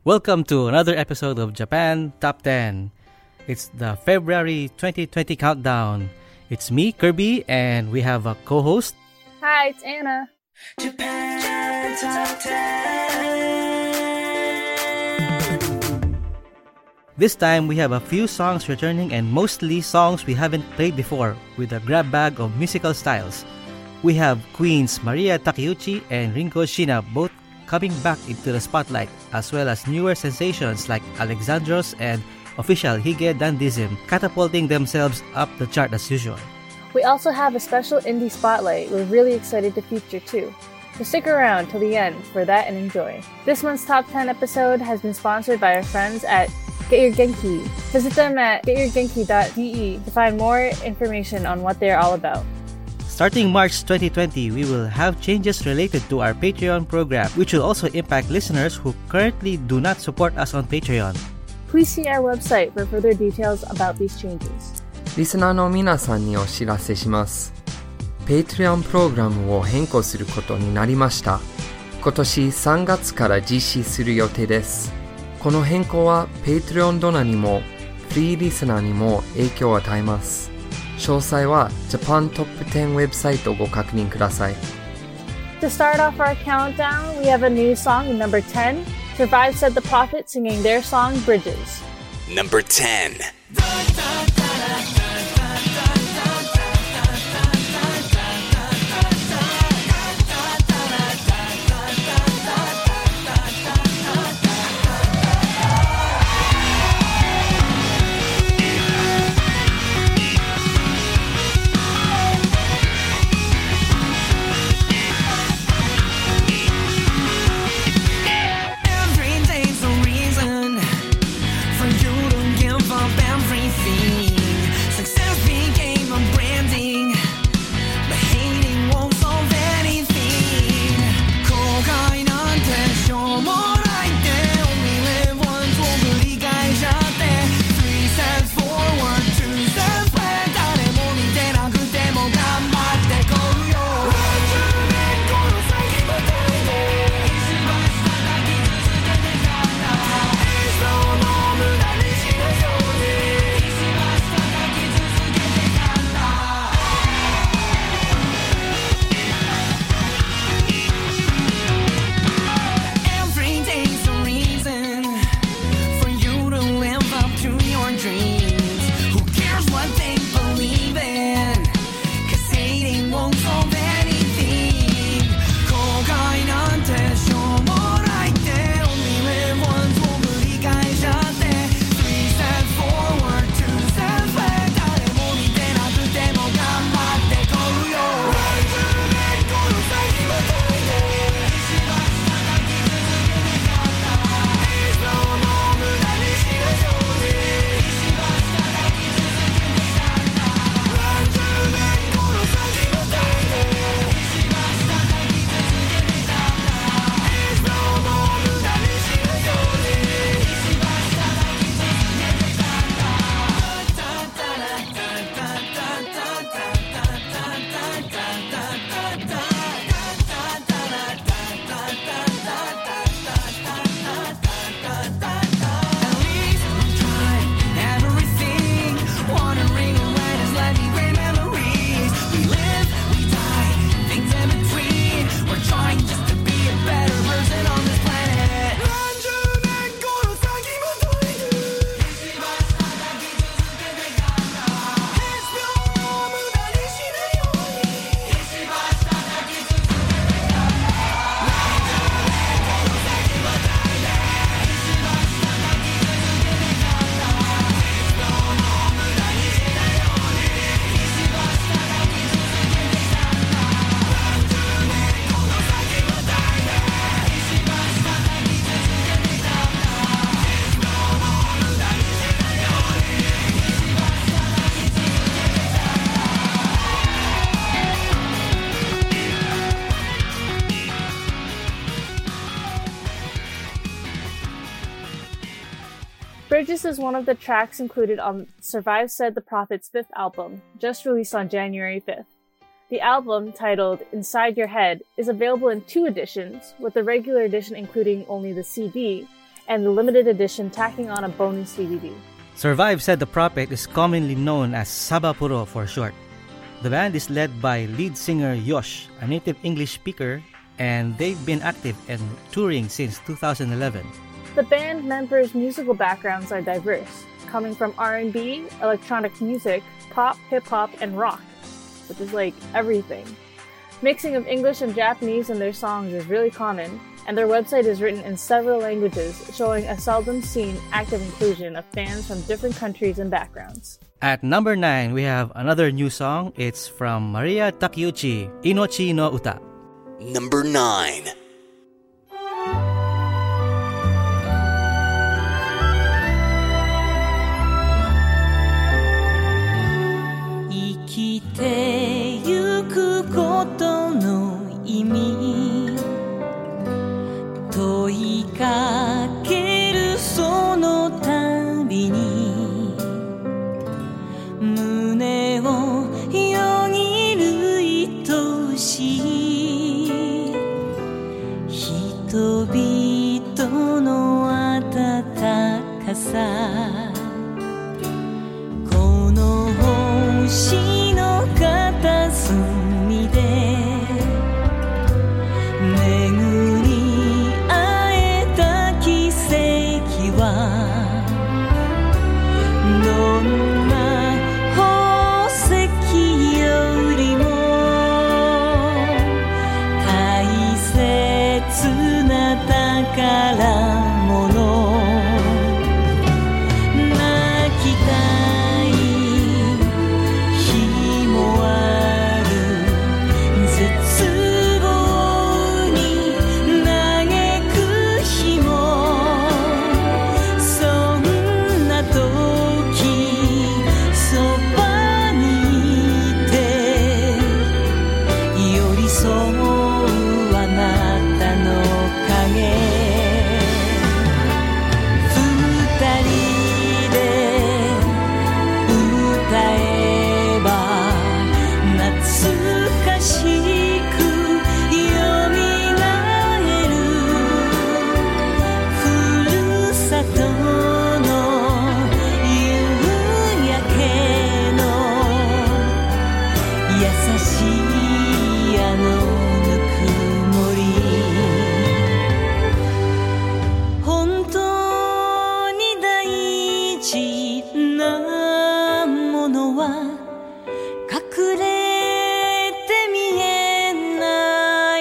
Welcome to another episode of Japan Top 10. It's the February 2020 countdown. It's me, Kirby, and we have a co-host. Hi, it's Anna. Japan Top 10. This time, we have a few songs returning and mostly songs we haven't played before with a grab bag of musical styles. We have Queen's Maria Takeuchi and Rinko Shina both coming back into the spotlight, as well as newer sensations like Alexandros and official Hige Dandism catapulting themselves up the chart as usual. We also have a special indie spotlight we're really excited to feature too. So stick around till the end for that and enjoy. This month's Top 10 episode has been sponsored by our friends at Get Your Genki. Visit them at getyourgenki.de to find more information on what they're all about. Starting March 2020, we will have changes related to our Patreon program, which will also impact listeners who currently do not support us on Patreon. Please see our website for further details about these changes. リスナーの皆さんにお知らせします。Patreon プログラムを変更することになりました。今年3月から実施する予定です。この変更は Patreon ドナにもフリーリスナーにも影響を与えます。詳細は Japan Top 10 ウェブサイトをご確認ください。 To start off our countdown, we have a new song in number 10. Survive Said the Prophet singing their song Bridges. Number 10. Bridges is one of the tracks included on Survive Said the Prophet's fifth album, just released on January 5th. The album, titled Inside Your Head, is available in 2 editions, with the regular edition including only the CD, and the limited edition tacking on a bonus DVD. Survive said the project is commonly known as Sabapuro for short. The band is led by lead singer Yosh, a native English speaker, and they've been active and touring since 2011. The band members' musical backgrounds are diverse, coming from R&B, electronic music, pop, hip-hop, and rock, which is like everything. Mixing of English and Japanese in their songs is really common, and their website is written in several languages, showing a seldom seen active inclusion of fans from different countries and backgrounds. At number 9, we have another new song. It's from Maria Takeuchi, Inochi no Uta. Number 9. 生きてゆくことの意味問いかけるその度に胸をよぎる愛しい人々の温かさこの星の片隅で巡り会えた奇跡はどんな宝石よりも大切な宝物泣きたい日もある絶望に嘆く日もそんな時そばにいて寄り添うあなたの影二人で歌えば懐かしくよみがえるふるさとの夕焼けの優しいあのぬくもり本当に大事なものは隠れて見えない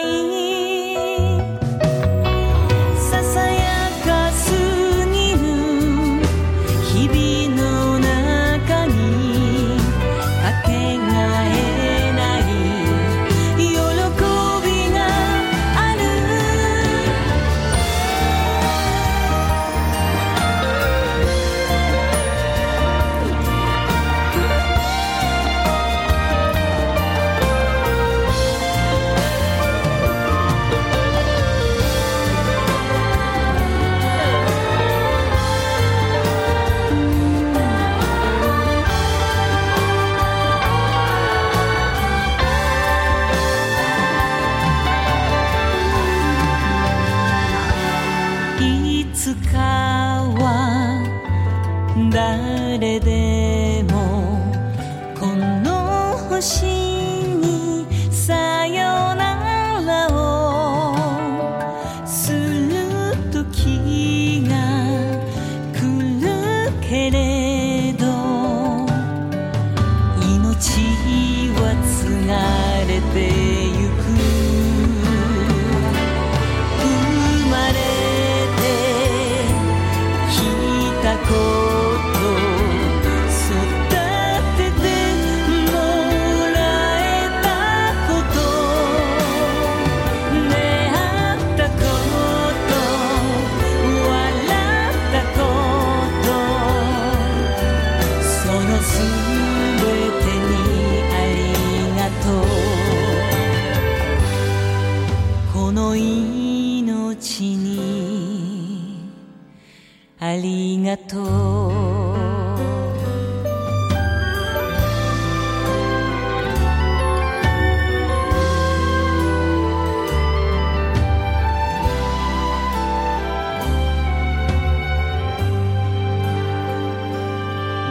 ささやかすぎる日々の中にかけがえない喜びがあるいつかは誰でもこの星にさよならをする時が来るけれど命は継がれてゆく生まれてきたこと育ててもらえたこと出会ったこと笑ったことそのすべてにありがとうこの命にありがとう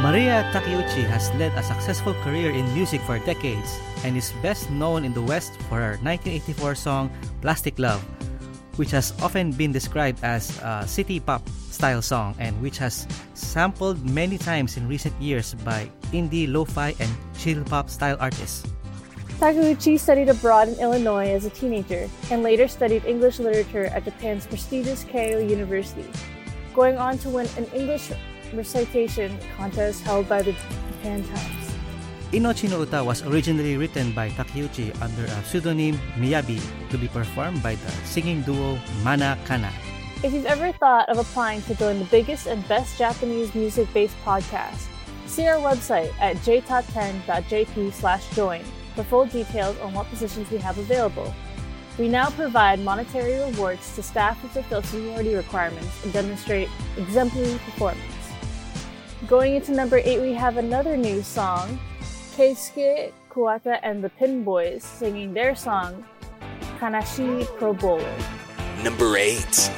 Maria Takeuchi has led a successful career in music for decades and is best known in the West for her 1984 song Plastic Love, which has often been described as a city pop style song and which has sampled many times in recent years by indie, lo-fi, and chill pop style artists. Takeuchi studied abroad in Illinois as a teenager and later studied English literature at Japan's prestigious Keio University, going on to win an English recitation contest held by the Japan Times. Inochi no Uta was originally written by Takeuchi under a pseudonym Miyabi to be performed by the singing duo Mana Kana. If you've ever thought of applying to join the biggest and best Japanese music-based podcast, see our website at jtop10.jp/join for full details on what positions we have available. We now provide monetary rewards to staff who fulfill seniority requirements and demonstrate exemplary performance. Going into number 8, we have another new song, Keisuke Kuwata and the Pin Boys singing their song, Kanashii Pro Bowler. Number 8.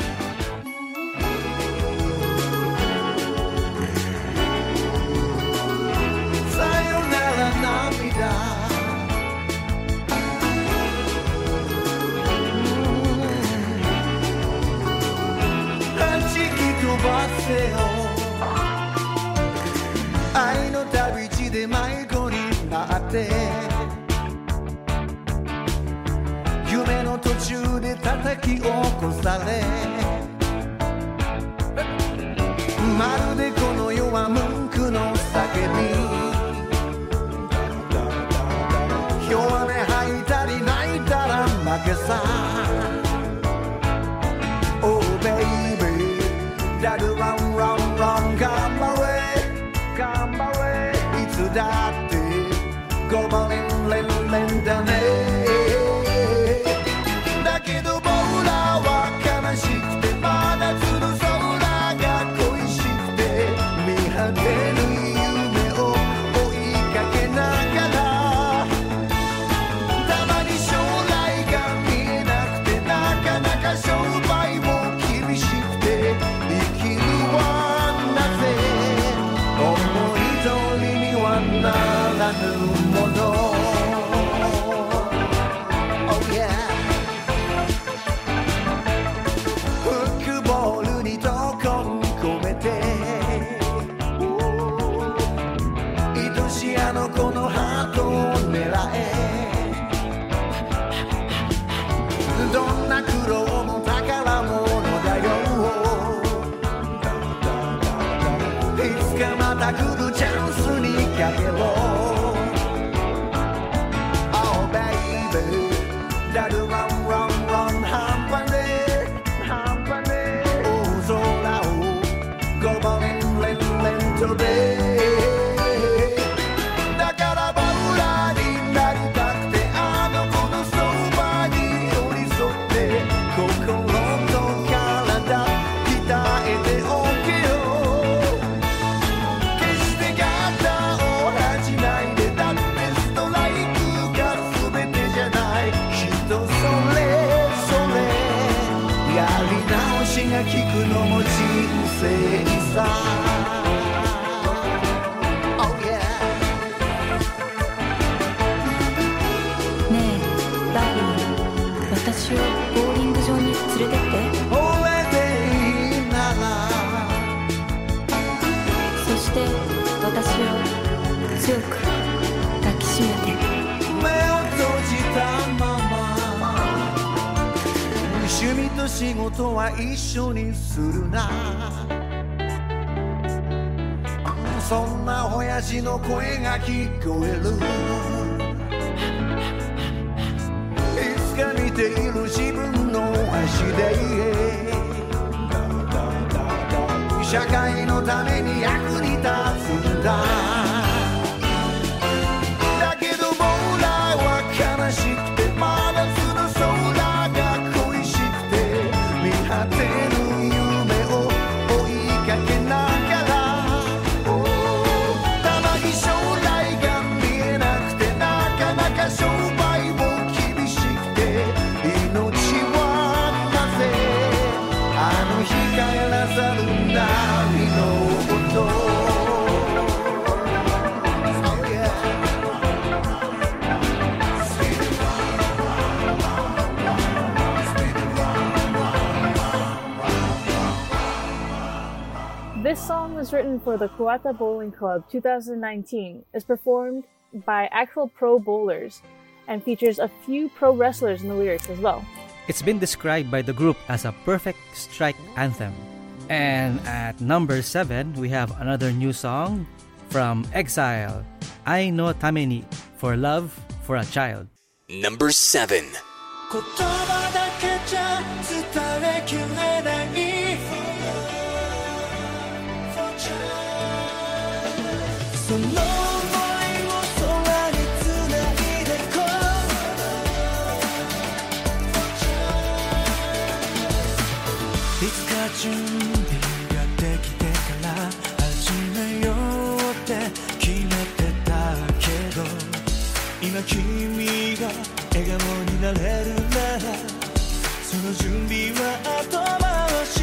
愛の旅路で迷子になって夢の途中で叩き起こされまるでこの世は文句の叫び弱音吐いたり泣いたら負けさ Oh baby That'll run run run come my way come my way いつだってごまれんれんれんだねだけど僕らは悲しくて真夏の空が恋しくて見果てぬ夢を追いかけながらたまに将来が見えなくてなかなか商売も厳しくて生きるはなぜ思い通りにはならぬもの Oh yeah フックボールにどこに込めて愛しいあの子のハートを狙えどんな苦労も宝物だよいつかまた来るチャンスにかけろ Oh baby That'll run run run 半端ね半端ね大空をごばれんれんれんとでだから僕らになりたくてあの子のそばに寄り添って心と体鍛えておけよ決してガタを恥じないでだってストライクが全てじゃない人それぞれやり直しが効くのも人生さ Oh yeah ねえバービー私をボーリング場に連れてって俺でいいならそして私を強く抱きしめて目を閉じたまま趣味と仕事は一緒にするなそんな親父の声が聞こえるいつか見ている自分の足で社会のために役に立つんだだけど僕らは悲しくて真夏の空が恋しくて見果てぬ夢を追いかけながらたまに将来が見えなくてなかなか商売も厳しくて命はなぜあの日帰らざる波の音 This song was written for the Kuwata Bowling Club 2019, is performed by actual pro bowlers, and features a few pro wrestlers in the lyrics as well. It's been described by the group as a perfect strike anthem. And at number 7, we have another new song from Exile, Ai no Tameni, for love for a child. Number 7. 言葉だけじゃ伝えきれないその想いを空につないでこういつか準備ができてから始めようって決めてたけど今君が笑顔になれるならその準備は後回し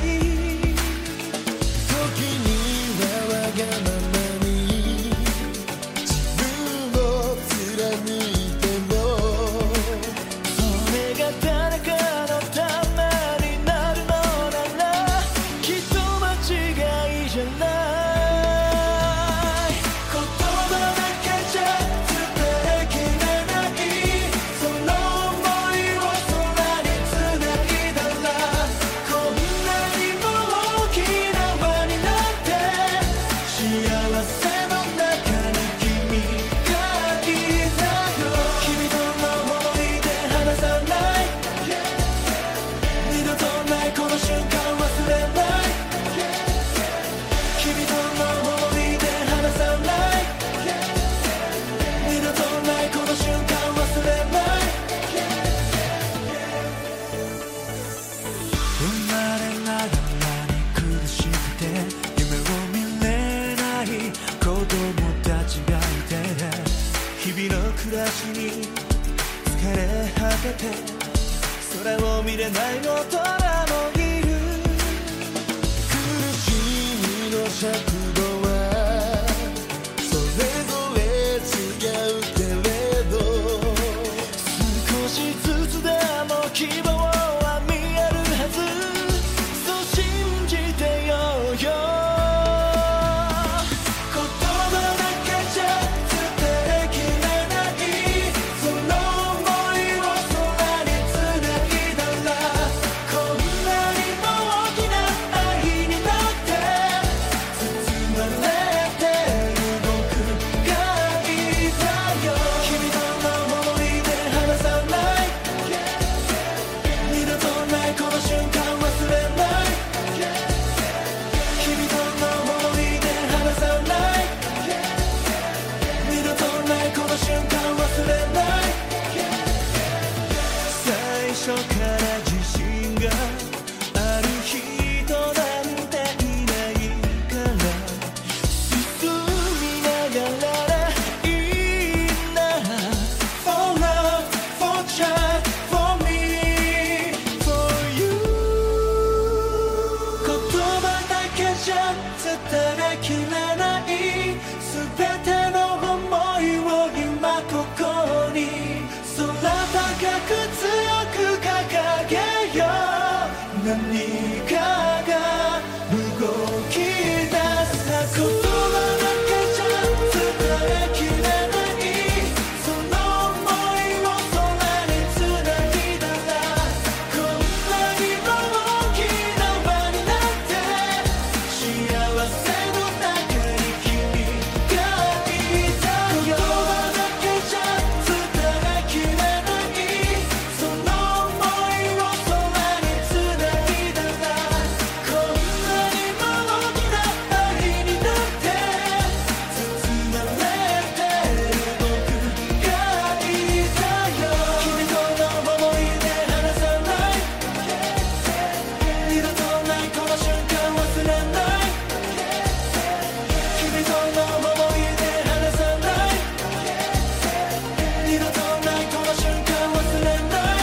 時にはわがままに自分を貫いてもそれが誰かのためになるのならきっと間違いじゃない言葉だけじゃ伝えきれないその想いを空につないだらこんなにも大きな輪になって幸せの中に君がいたよ君との想いで離さない二度とないこの瞬間忘れない君との想いで離さない二度とないこの瞬間忘れない生まれながらに苦しくて夢を見れない子供たちがいて日々の暮らしに疲れ果てて空を見れない大人もいる苦しみの尺度はそれぞれ違うけれど少しずつでも希望は見えるはずそう信じてようよ言葉だけじゃ伝えきれないその想いを空につないだらこんなにも大きな愛になって包まれてる僕がいたよ君との想いで離さない二度とないこの瞬間忘れない君との想いで離さない二度とないこの瞬間忘れない最初から自信がある人なんていないから進みながらいいな For love, for child, for me, for you 言葉だけじゃ伝えきれない全ての想いを今ここに空高く強く掲げよう何かが動き出す言葉だけじゃ伝えきれないその想いを空につないだらこんなにも大きな輪になって幸せの中に君がいたよ言葉だけじゃ伝えきれないその想いを空につないだらこんなにも大きな愛になって包まれてる僕がいたよ君との想いで離さない二度とないこの瞬間忘れない君との想いで離さない二度とないこの瞬間忘れない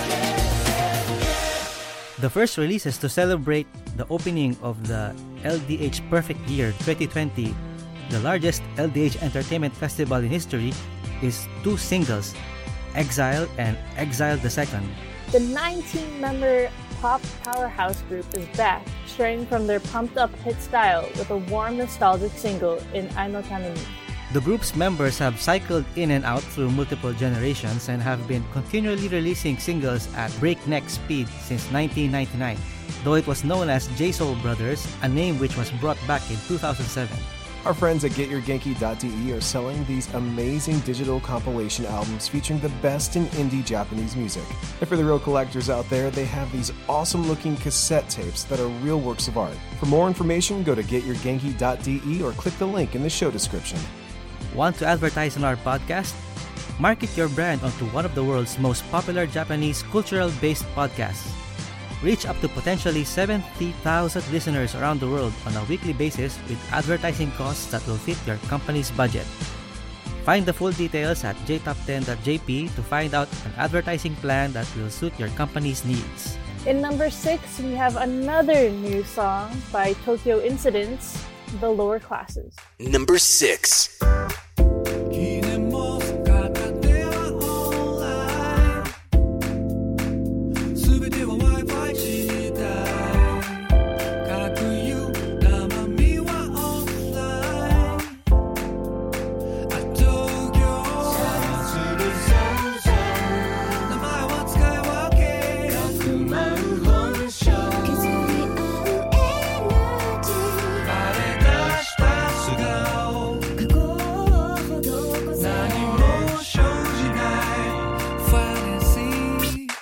The first releases to celebrate the opening of the LDH Perfect Year 2020, the largest LDH entertainment festival in history, is two singles, Exile and Exile the Second. The 19-member pop powerhouse group is back, straying from their pumped-up hit style with a warm, nostalgic single in Ai no Tame ni. The group's members have cycled in and out through multiple generations and have been continually releasing singles at breakneck speed since 1999, though it was known as J-Soul Brothers, a name which was brought back in 2007. Our friends at GetYourGenki.de are selling these amazing digital compilation albums featuring the best in indie Japanese music. And for the real collectors out there, they have these awesome-looking cassette tapes that are real works of art. For more information, go to GetYourGenki.de or click the link in the show description. Want to advertise on our podcast? Market your brand onto one of the world's most popular Japanese cultural-based podcasts. Reach up to potentially 70,000 listeners around the world on a weekly basis with advertising costs that will fit your company's budget. Find the full details at jtop10.jp to find out an advertising plan that will suit your company's needs. In number 6, we have another new song by Tokyo Incidents, The Lower Classes. Number 6. 記念も片手はオンラインすべては Wi-Fi 時代各有生身はオフラインあ東京する名前は使い分け100万本性削り合うエナジーバレ出した素顔過去を施せ何も生じないファンタジー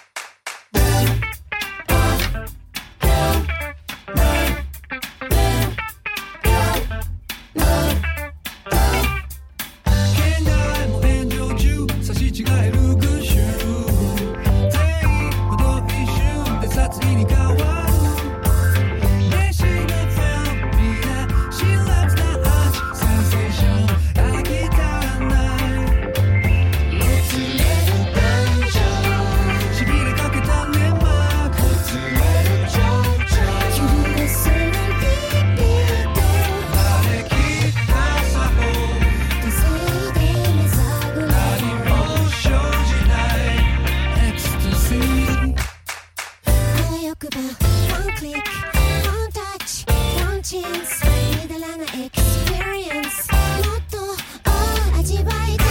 現代も炎上中差し違える群衆全員ほど一瞬で殺意に変わる熱心なファン皆辛辣なアンチセンセーション飽き足らないもつれる感情しびれかけた粘膜もつれる情緒許せないリピート慣れきった作法手すりで目探る何も生じないエクスタシーあわよくば One click One touch One chance くだらない experience もっと味わいたい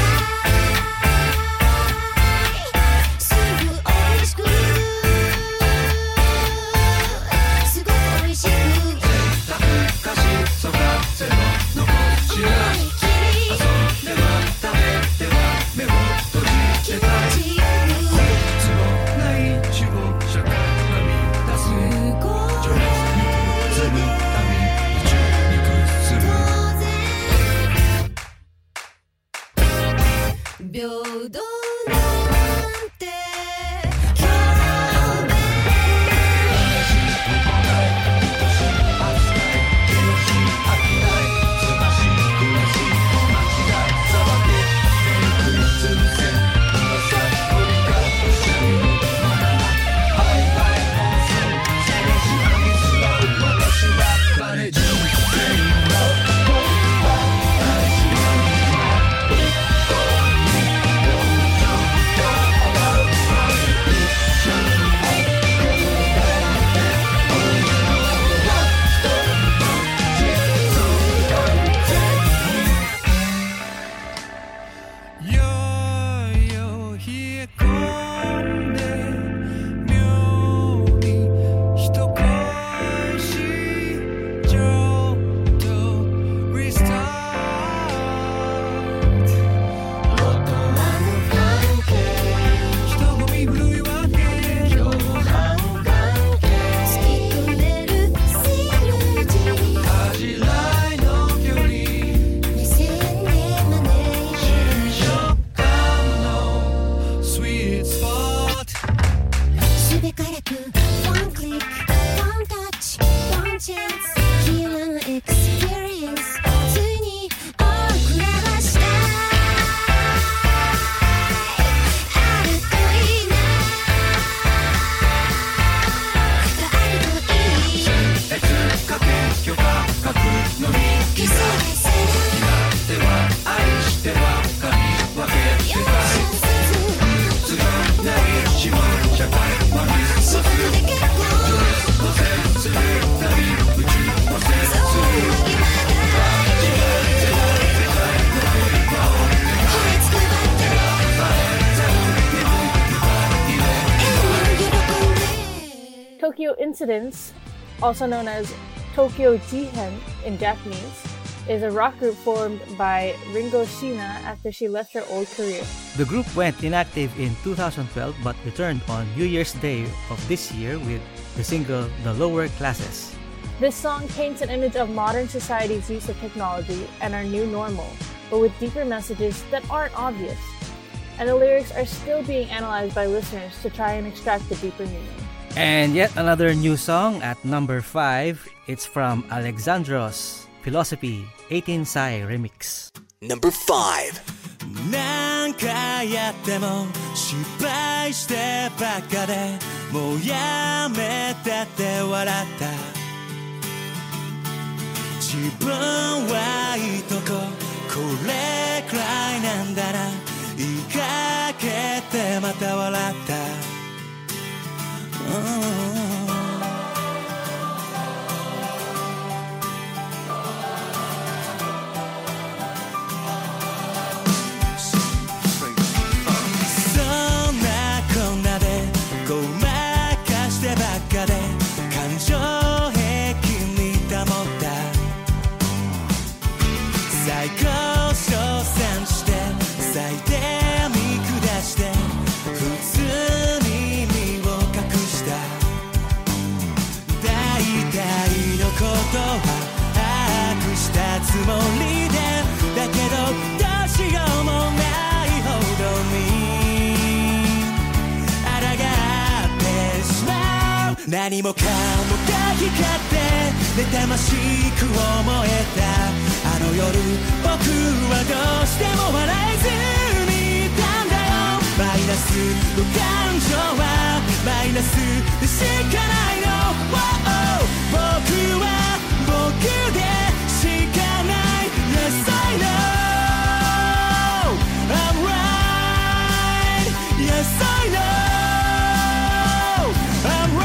すぐ美味しくすごく美味しく贅沢かしそがゼロ残しない思いっきり遊んでは食べては目を閉じてたい自由つぼない守護社会が見出す情熱につむため宇宙 Coincidence, also known as Tokyo Jihen in Japanese, is a rock group formed by Ringo Shiina after she left her old career. The group went inactive in 2012 but returned on New Year's Day of this year with the single The Lower Classes. This song paints an image of modern society's use of technology and our new normal, but with deeper messages that aren't obvious. And the lyrics are still being analyzed by listeners to try and extract the deeper meaning. And yet another new song at number 5. It's from Alexandros, Philosophy 18 Sai Remix. Number 5. 何回やっても失敗してばっかでもうやめたって笑った自分はいいとここれくらいなんだな言いかけてまた笑った、そんなこんなでごまかしてばっかで感情平均に保った最高賞賛して最低見下して普通に身を隠した大体のことは把握したつもりでだけどどうしようもないほどに抗ってしまう何もかもが光って妬ましく思えたあの夜僕はどうしても笑えずにいたんだよマイナスの感情はマイナスでしかないの、僕は僕でしかない Yes I know I'm right Yes I know I'm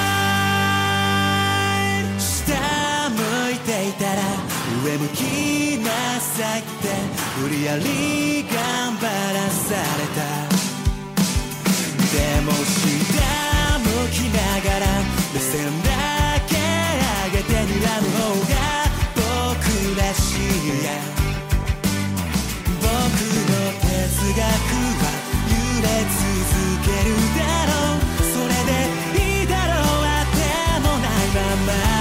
right 下向いていたら上向きなさいって無理やり頑張らされたでも下向きながら目線だけ上げて睨む方が僕らしいや僕の哲学は揺れ続けるだろうそれでいいだろうあってもないまま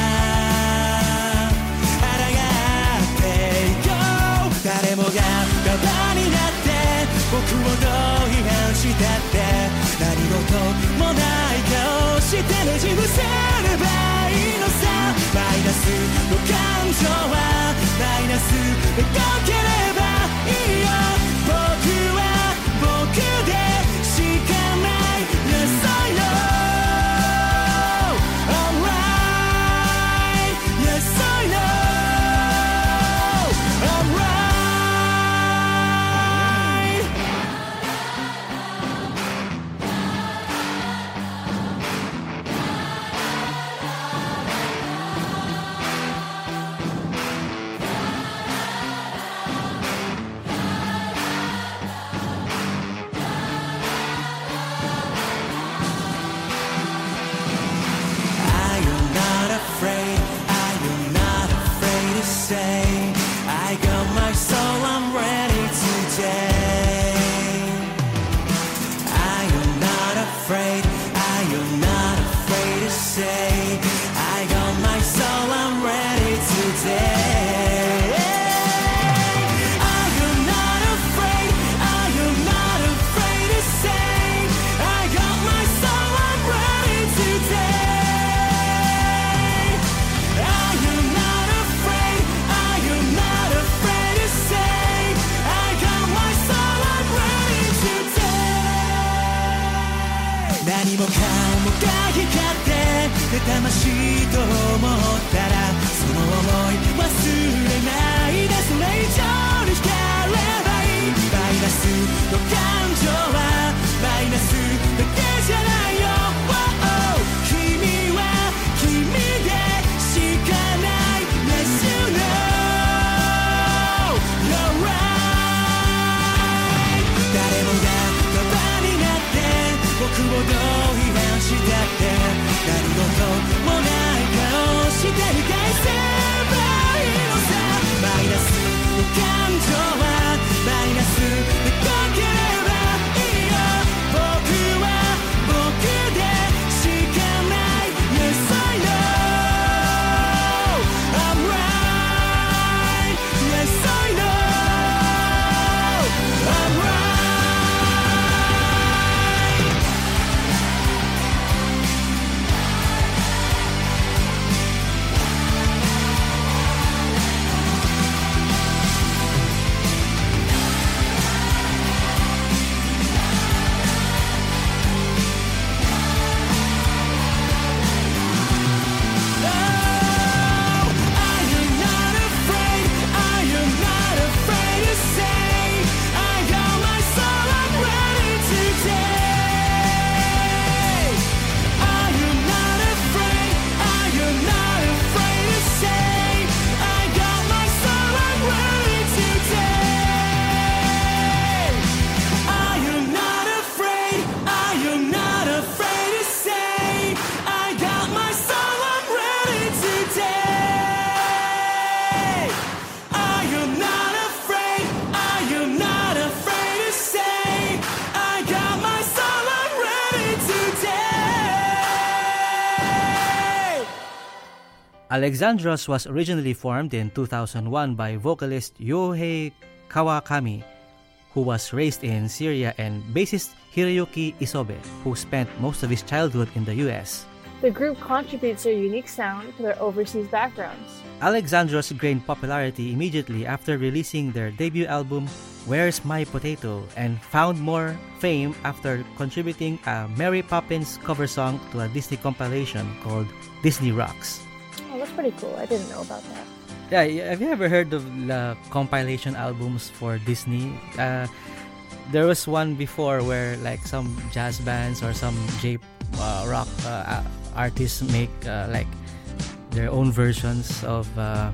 誰もがババになって僕をどう批判したって何事もない顔してねじ伏せればいいのさマイナスの感情はマイナスでかければいいよ僕は僕でしかない Yes I know I'm right Yes I know I'm right何もかもが光って魂と思ったらその想い忘 Alexandros was originally formed in 2001 by vocalist Yohei Kawakami, who was raised in Syria, and bassist Hiroyuki Isobe, who spent most of his childhood in the US. The group contributes their unique sound to their overseas backgrounds. Alexandros gained popularity immediately after releasing their debut album, Where's My Potato, and found more fame after contributing a Mary Poppins cover song to a Disney compilation called Disney Rocks. Oh, that's pretty cool. I didn't know about that. Yeah, have you ever heard of the compilation albums for Disney? There was one before where like some jazz bands or some J-rock artists make like their own versions of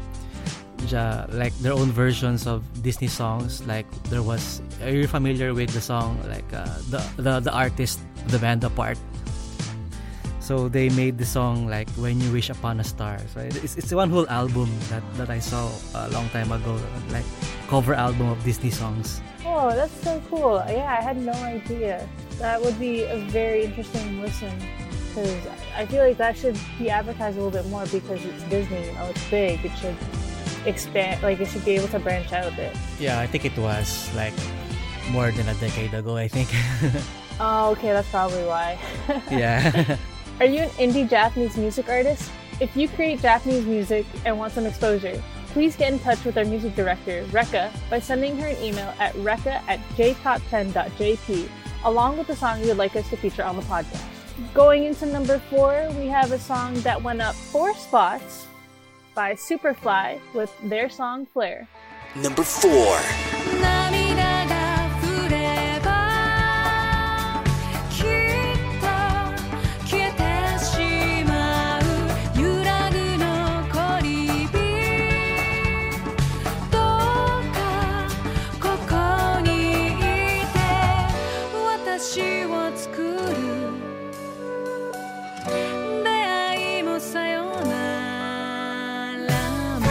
Disney songs. Like there was, are you familiar with the song like the artist, the band Apart? So they made the song like When You Wish Upon a Star. So it's one whole album that I saw a long time ago, like cover album of Disney songs. Oh, that's so cool. Yeah, I had no idea. That would be a very interesting listen, because I feel like that should be advertised a little bit more because it's Disney, you know, it's big. It should expand, like it should be able to branch out a bit. Yeah, I think it was like more than a decade ago, I think. Oh, okay, that's probably why. Yeah. Are you an indie Japanese music artist? If you create Japanese music and want some exposure, please get in touch with our music director, Rekka, by sending her an email at rekka@jtop10.jp, along with the song you would like us to feature on the podcast. Going into number 4, we have a song that went up 4 spots by Superfly with their song Flare. Number 4. 涙が降ればきっと消えてしまう揺らぐ残り火どうかここにいて私を作る出会いもさよならも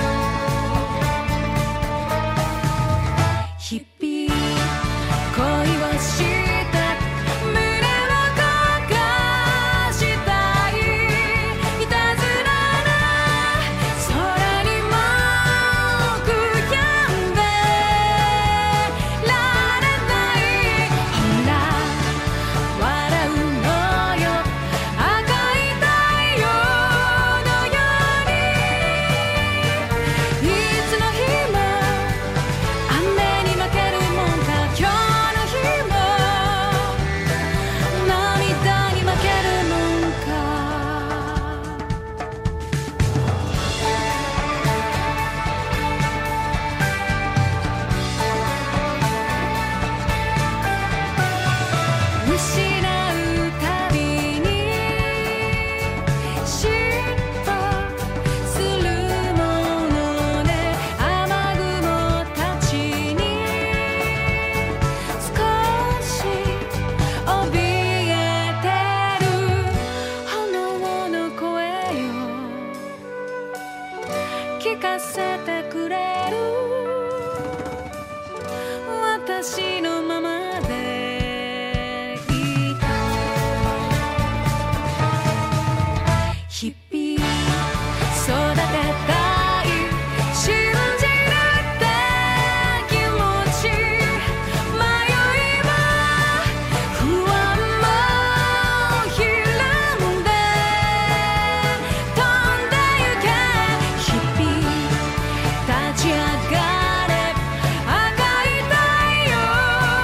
日々恋をして胸を焦がしたいいたずらな空にも悔やんでられないほら笑うのよ赤い太陽のようにいつの日も雨に負けるもんか今日の日も涙に負けるもんか失うたびに嫉妬するものね雨雲たちに少し怯えてる炎の声よ聞かせてくれる私のままでいいと日々育てたい信じるって気持ち迷いも不安もひらんで飛んでゆけ日々立ち上がれ赤い太陽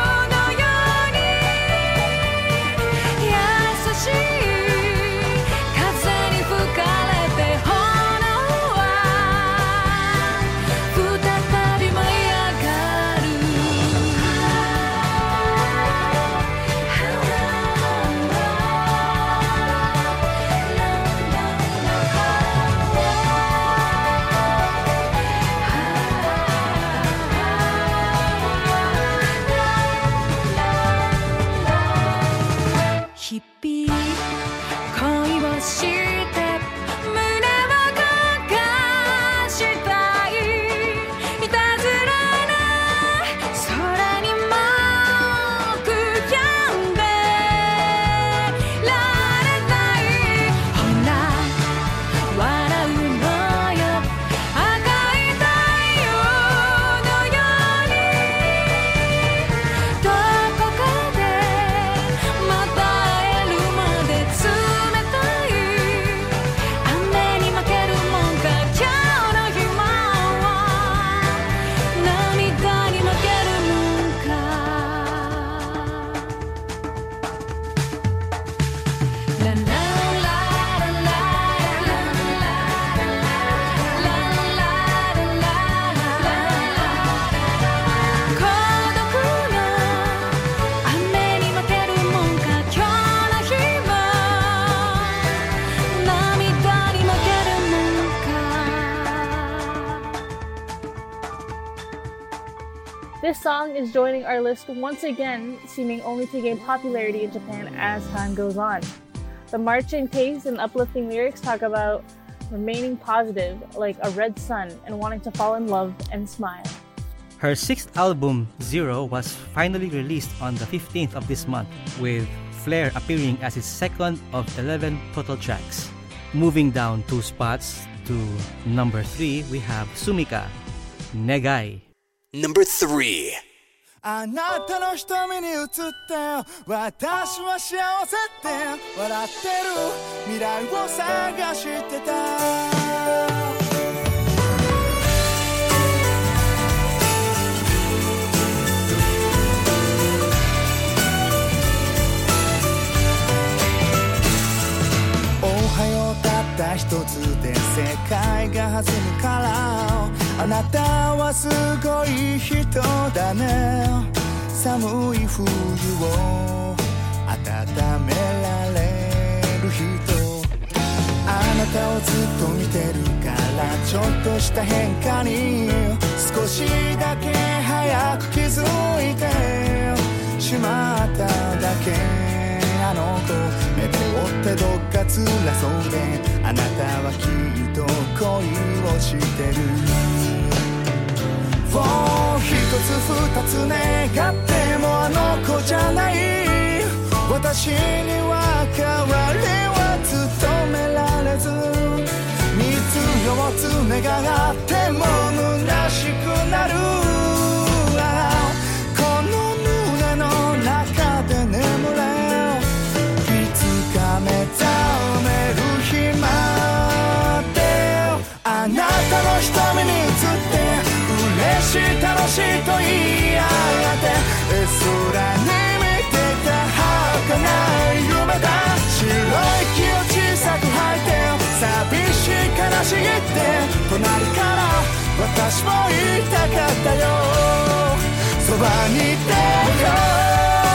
This song is joining our list once again, seeming only to gain popularity in Japan as time goes on. The marching pace and uplifting lyrics talk about remaining positive like a red sun and wanting to fall in love and smile. Her sixth album, Zero, was finally released on the 15th of this month, with Flare appearing as its second of 11 total tracks. Moving down 2 spots to number 3, we have Sumika, Negai. Number 3. あなたの瞳に映って私は幸せって笑ってる未来を探してたおはようたった一つで世界が弾むからあなたはすごい人だね寒い冬を温められる人あなたをずっと見てるからちょっとした変化に少しだけ早く気づいてしまっただけあの子目で追ってどっか辛そうであなたはきっと恋をしてる一つ二つ願ってもあの子じゃない私には変わりは務められず三つ四つ願っても虚しくなるこの胸の中で眠れいつか目覚める日まであなたの瞳に映って嬉しい楽しいと言い合って空に見てた儚い夢だ白い息を小さく吐いて寂しい悲しいって隣から私も言いたかったよそばにいてよ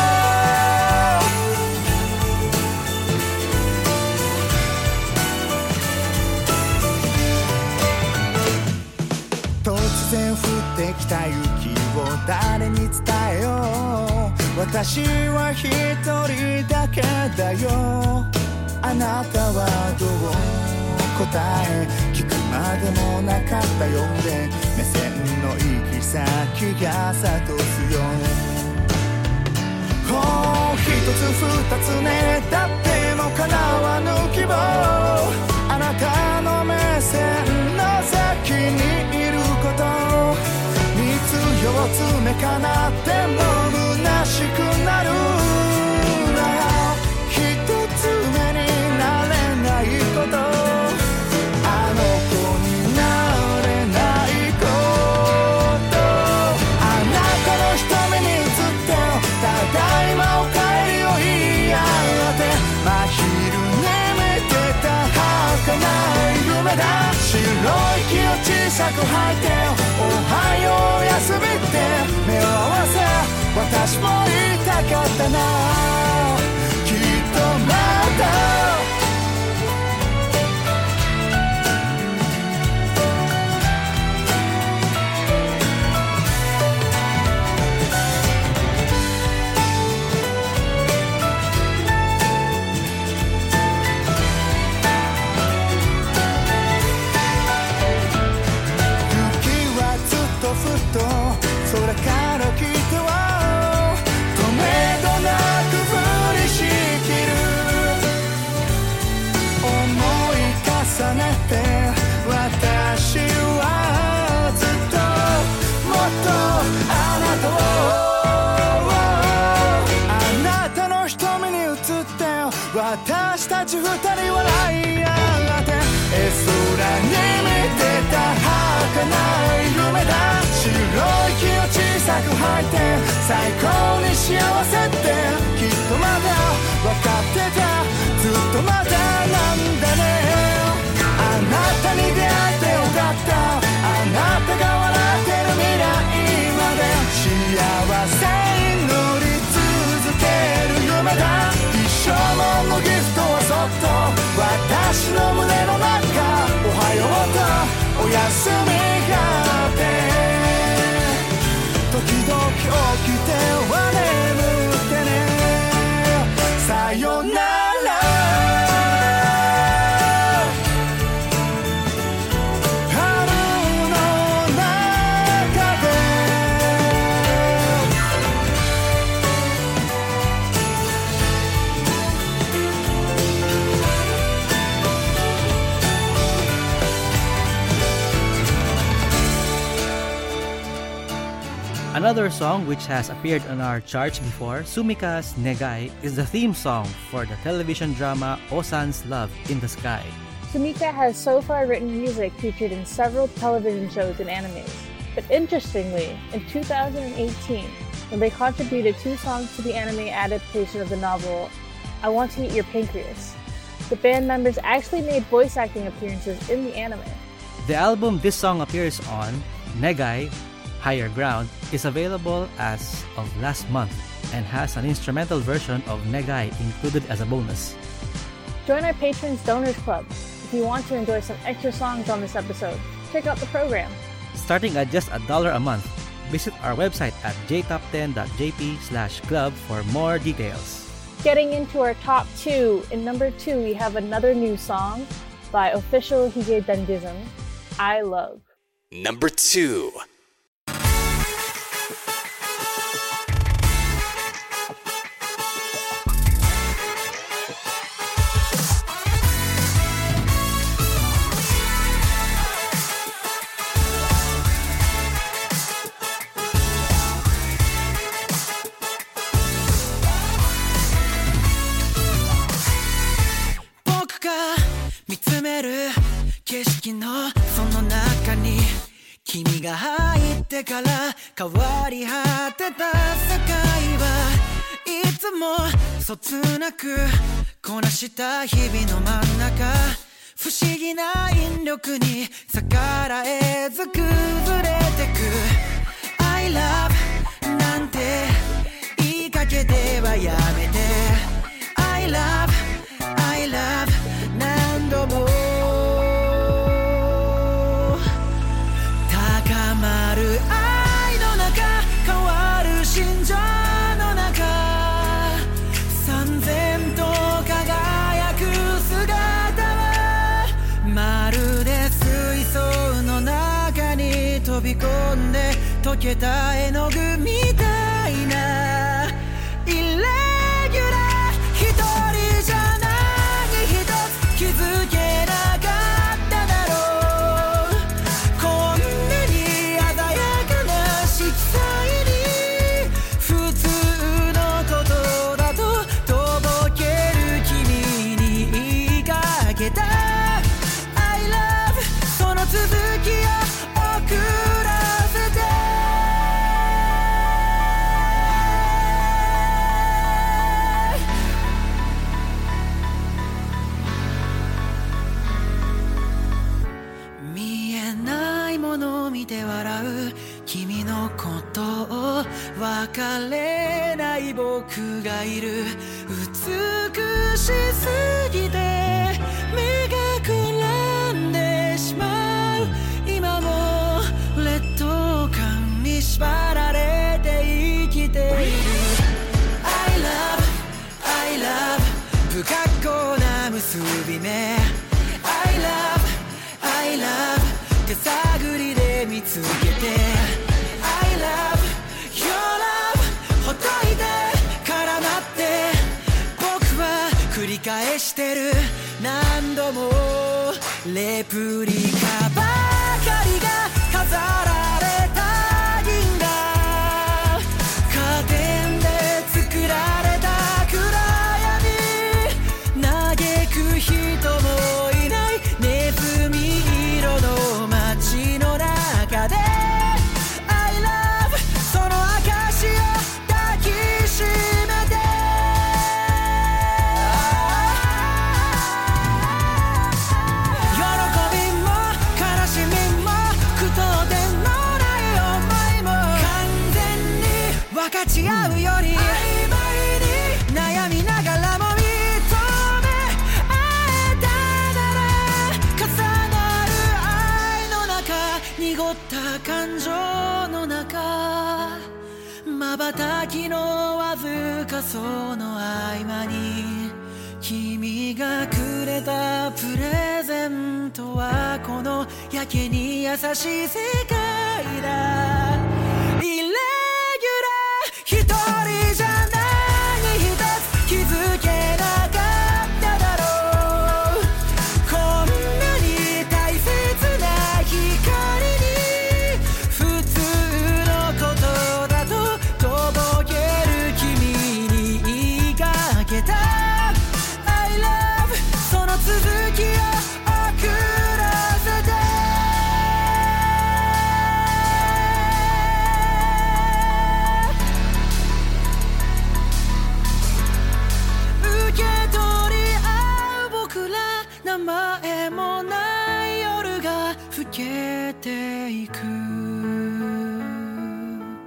突然降ってきた雪を誰に伝えよう私は一人だけだよあなたはどう答え聞くまでもなかったようで目線の行き先が諭すよ一つ二つねだっても叶わぬ希望あなたの目線の先にいること三つ四つ目かなっても虚しくなる一つ目になれないことあの子になれないことあなたの瞳に映ってただいまお帰りを言い合って真昼に見てた儚い夢だ白い息を小さく吐いておはよう休みって目を合わせ私も言いたかったなきっとまたふと空から来ては止めどなく降りしきる思い重ねて私はずっともっとあなたをあなたの瞳に映って私たち二人笑い合って空に見てた儚い夢だ白い息を小さく吐いて最高に幸せってきっとまだ分かってたずっとまだなんだねあなたに出会ってよかったあなたが笑ってる未来まで幸せに乗り続ける夢だ一生ものギフトはそっと私の胸の中おはようとおやすみがあって時々 Another song which has appeared on our charts before, Sumika's Negai, is the theme song for the television drama Osan's Love in the Sky. Sumika has so far written music featured in several television shows and animes. But interestingly, in 2018, when they contributed 2 songs to the anime adaptation of the novel I Want to Eat Your Pancreas, the band members actually made voice acting appearances in the anime. The album this song appears on, Negai, Higher Ground, is available as of last month and has an instrumental version of Negai included as a bonus. Join our Patrons Donors Club if you want to enjoy some extra songs on this episode. Check out the program. Starting at just $1 a month, visit our website at jtop10.jp/club for more details. Getting into our top 2, in number 2 we have another new song by Official Hige Dandism, I Love. Number 2. 君が入ってから変わり果てた世界はいつもそつなくこなした日々の真ん中不思議な引力に逆らえず崩れてく I love なんて言いかけてはやめて I love 何度も愛の中変わる心情の中三千と輝く姿はまるで水槽の中に飛び込んで溶けた絵の具みたいなイレギュラー一人じゃ何一つ気づけなかっただろうこんなに色彩に普通のことだととぼける君に言いかけた I love その続きを送らせて見えないものを見て笑う君のことを分かれない僕がいる美しすぎて目がくらんでしまう今も劣等感に縛られて生きている I love 不格好な結び目 I love 手探りで見つけて I love your love ほっといて絡まって僕は繰り返してる何度もレプリカばかりが飾られた銀河カーテンで作られた暗闇嘆く人もいないネズミ色の街の中で分かち合うより曖昧に悩みながらも認め合えたなら重なる愛の中濁った感情の中瞬きのわずかその合間に君がくれたプレゼントはこのやけに優しい世界だ一人じゃ何一つ気づけなかっただろうこんなに大切な光に普通のことだ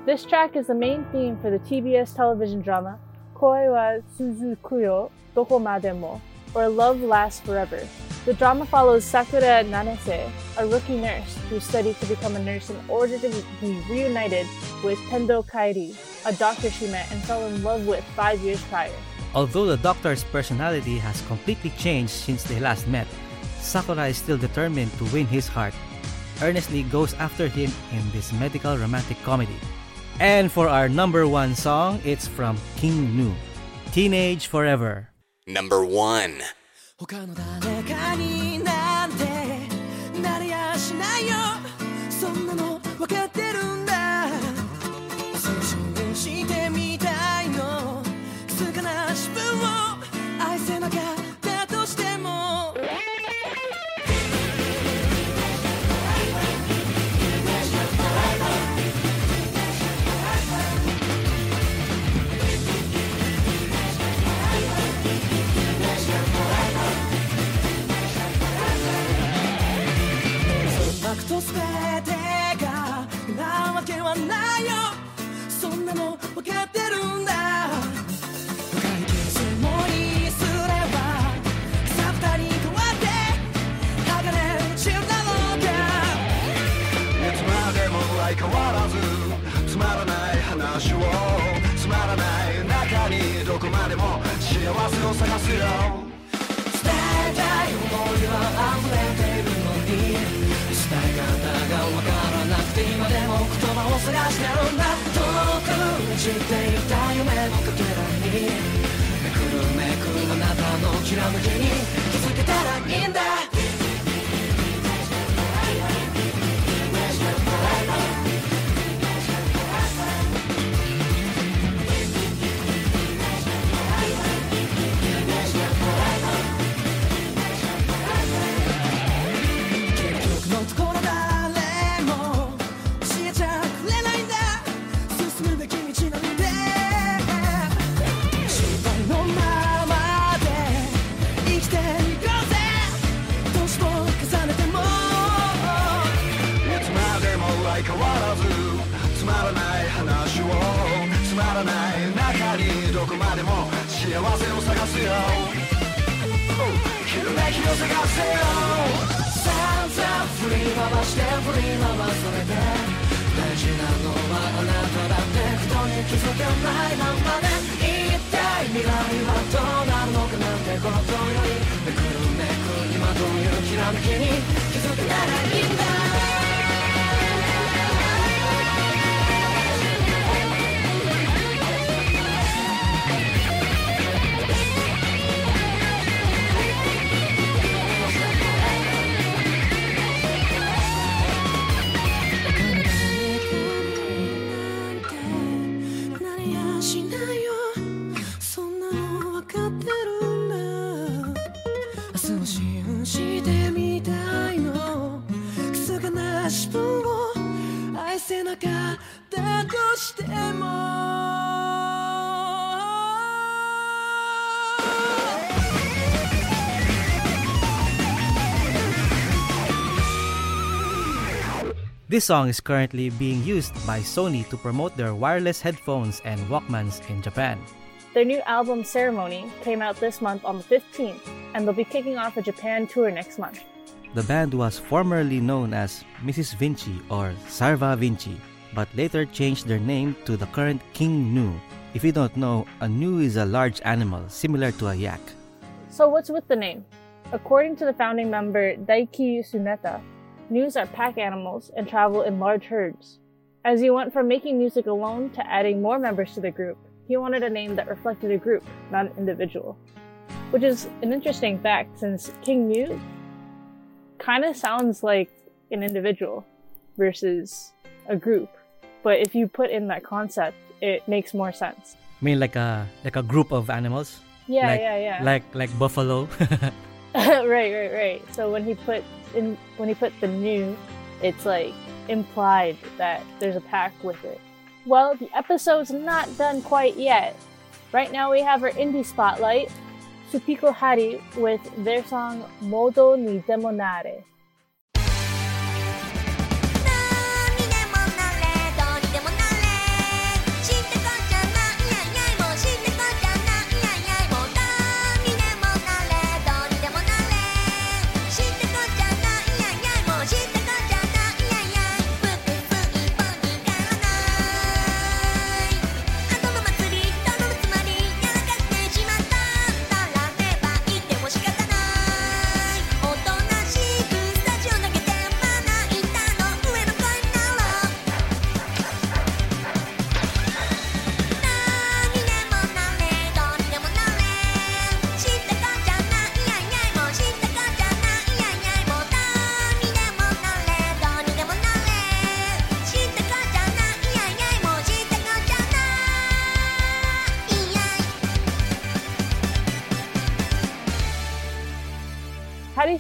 This track is the main theme for the TBS television drama Koi wa Suzukuyo Dokomademo, or Love Lasts Forever. The drama follows Sakura Nanase, a rookie nurse who studied to become a nurse in order to be reunited with Tendo Kairi, a doctor she met and fell in love with 5 years prior. Although the doctor's personality has completely changed since they last met, Sakura is still determined to win his heart, earnestly goes after him in this medical romantic comedy. And for our number 1 song, it's from King Nu, Teenage Forever. Number 1. 他の誰かになんてなれやしないよそんなの分かってるんだ青春してみたいのつかな自分を愛せなかったとしてもと全てがなわけはないよそんなの分かってるんだ深い傷もにすればさ二人変わって剥がれ落ちるだろうかいつまでも相変わらずつまらない話をつまらない中にどこまでも幸せを探すよ伝えたい思いは溢れているのに伝え方がわからなくて今でも言葉を探してるんだ遠くに散っていた夢のかけらにめくるめくあなたのきらめきに気づけたらいいんだどこまでも幸せを探すよひらめきを探せよ散々振り回して振り回されて大事なのはあなただって人に気づけないままで一体未来はどうなるのかなんてことよりめくるめく今どういうきらめきに気づけたらいいんだしてみたいのくすがな自分を愛せなかったとしても This song is currently being used by Sony to promote their wireless headphones and Walkmans in Japan. Their new album Ceremony came out this month on the 15th, and they'll be kicking off a Japan tour next month. The band was formerly known as Mrs. Vinci or Sarva Vinci, but later changed their name to the current King Nu. If you don't know, a Nu is a large animal similar to a yak. So what's with the name? According to the founding member Daiki Suneta, Nus are pack animals and travel in large herds. As he went from making music alone to adding more members to the group, he wanted a name that reflected a group, not an individual. Which is an interesting fact since King Nu kind of sounds like an individual versus a group. But if you put in that concept, it makes more sense. I mean like a group of animals? Yeah. Like buffalo. Right. So when he put the Nu, it's like implied that there's a pack with it. Well, the episode's not done quite yet. Right now we have our indie spotlight, Supiko Hari with their song Modo ni Demonare. 何にでもなれどうにでもなれ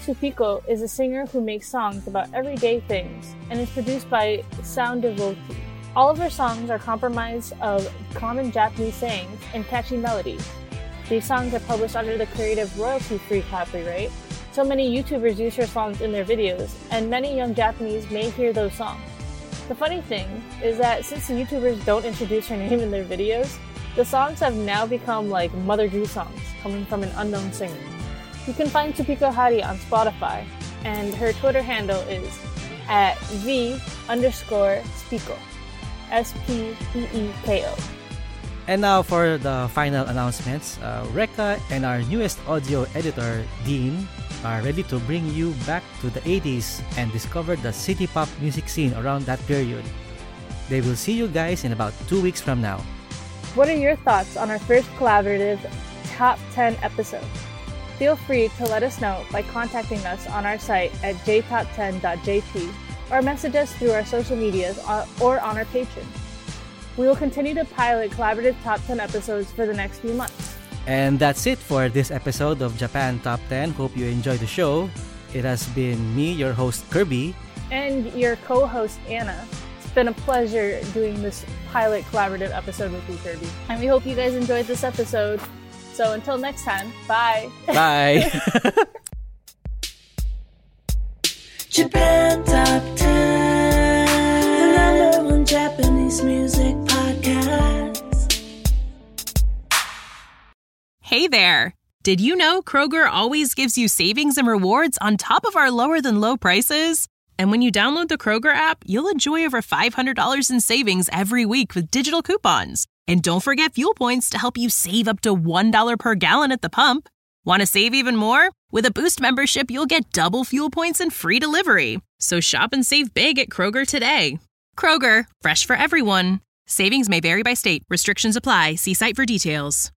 Tsupiko is a singer who makes songs about everyday things and is produced by Sound Devotee. All of her songs are comprised of common Japanese sayings and catchy melodies. These songs are published under the Creative royalty-free copyright, so many YouTubers use her songs in their videos, and many young Japanese may hear those songs. The funny thing is that since the YouTubers don't introduce her name in their videos, the songs have now become like Mother Goose songs, coming from an unknown singer. You can find Tsupiko Hari on Spotify, and her Twitter handle is at @v_Spiko. SPEEKO. And now for the final announcements. Reka and our newest audio editor, Dean, are ready to bring you back to the 80s and discover the city pop music scene around that period. They will see you guys in about 2 weeks from now. What are your thoughts on our first collaborative Top 10 episode? Feel free to let us know by contacting us on our site at jtop10.jp or message us through our social medias or on our Patreon. We will continue to pilot collaborative Top 10 episodes for the next few months. And that's it for this episode of Japan Top 10. Hope you enjoyed the show. It has been me, your host, Kirby. And your co-host, Anna. It's been a pleasure doing this pilot collaborative episode with you, Kirby. And we hope you guys enjoyed this episode. So until next time, bye. Bye. Japan Top 10, the #1 Japanese music podcast. Hey there! Did you know Kroger always gives you savings and rewards on top of our lower-than-low prices? And when you download the Kroger app, you'll enjoy over $500 in savings every week with digital coupons. And don't forget fuel points to help you save up to $1 per gallon at the pump. Want to save even more? With a Boost membership, you'll get double fuel points and free delivery. So shop and save big at Kroger today. Kroger, fresh for everyone. Savings may vary by state. Restrictions apply. See site for details.